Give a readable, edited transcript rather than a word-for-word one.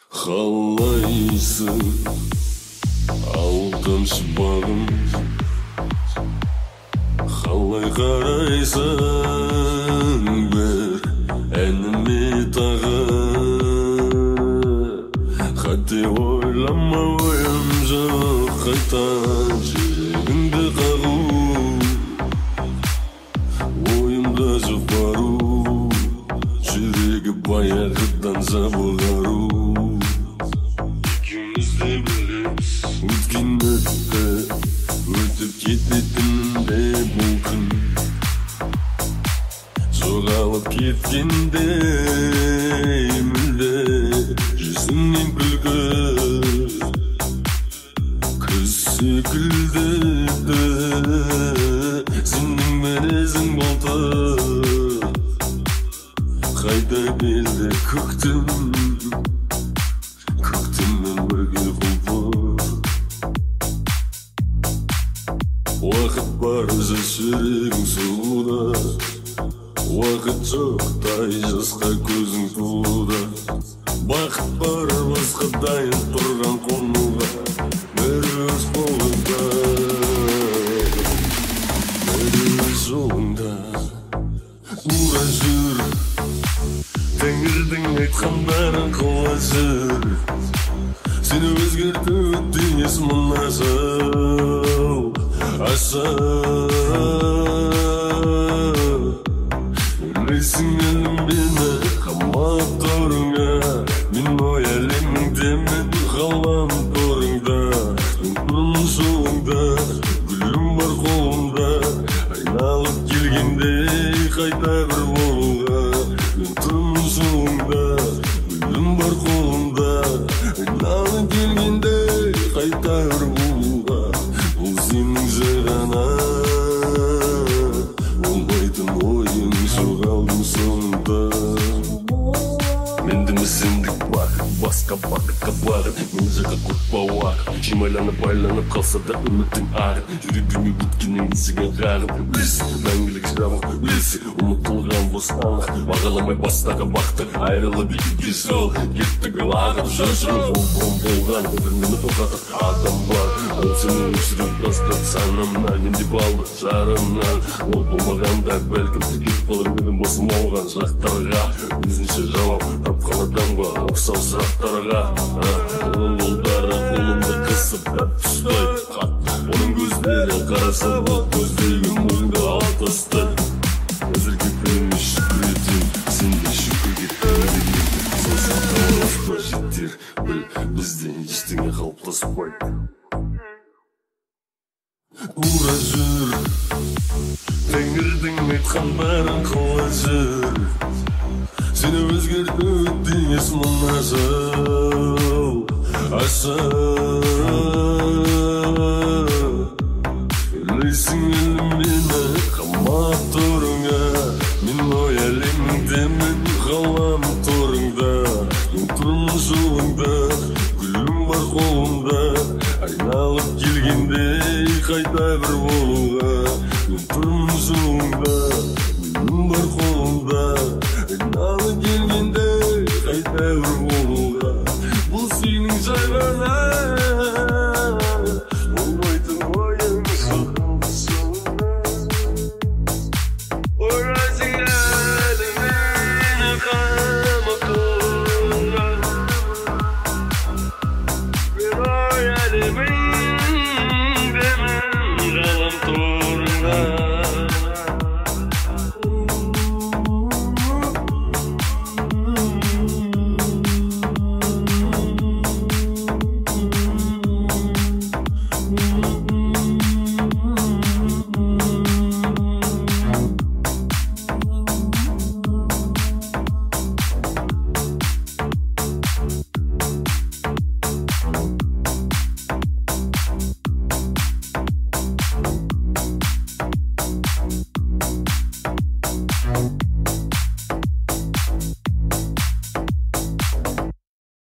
Қалайсың алдамшы бағым, қалай қарайсың бір әніме тағы. Қате ойлама ойым жоқ, қайта жүрегіңді қағу, ойымда жоқ бару, жүрегі баяғыдан жабылғару. Өткен өтті, өтіп кететін де бұл күн, жоғалып кеткенде мүлде жүзіңнен күлкі. Күз секілді сенің мінезің болды, қайда келді көктем, көктеммен бірге құлпыр. Уақыт бар жүрегің сууда, уақыт жоқ тай жасқа көзің толуда. Бақыт бар басқа дайын тұрған қонуға, бір өз қолыңда, бір өз жолыңда. Тура жүр, тәңірдің айтқандарын қыла жүр, сені өзгерту тиіс мына жыл. Білесің әлім мені қамап торыңа, мен ой әлеміңдемін қалам торыңда. Тұрмын жолыңда, гүлім бар қолымда, айналып келгенде қайта бір болуға. Тұрмын жолыңда, гүлім бар қолымда, айналып келгенде қайта бір болуға. Бұл сенің жай ғана болмайтын ойың, жоғалдың соңында. Менде сендік бағыт, басқа бағытқа барып, мен жаққа көкпа уақыт. Шимайланып байланып қалса да үміттің ағып, жүрегіме өткеннен есіген қағып. Білесің, мәңгілік жауын, білесің, ұмытылған бос анық, бағаламай бастағы бақты, айрылып екіге жол кеттік ағып. Жол болған бірмені тоқатып адам бар, ол сенің жүрек бастап санамнан ендеп алды жарымнан. Ол болмағанда бәлкім кет қалыр менің босым алған жақтарға, өзінше жауап тапқан адамға ұқсау сұрақтарға. Оның қолдары қолымды қысып әп тұстай қат, оның көздері қараса бұл көздегі мұңды алып тасты. Әзірге күніне шүкір етем, сенде шүкір кеттің. Сосын қауаспа жетер, біл бізде ештеңе қалыптаспайды. Тура жүр, тәңірдің айтқандарын қыла жүр, сені өзгерту тиіс мына жыл. Білесің әлім мені қамап торыңа, мен ой әлеміңдемін қалам торыңда. Тұрмын жолыңда, гүлім бар қолымда, айналып келгенде қайта бір болу.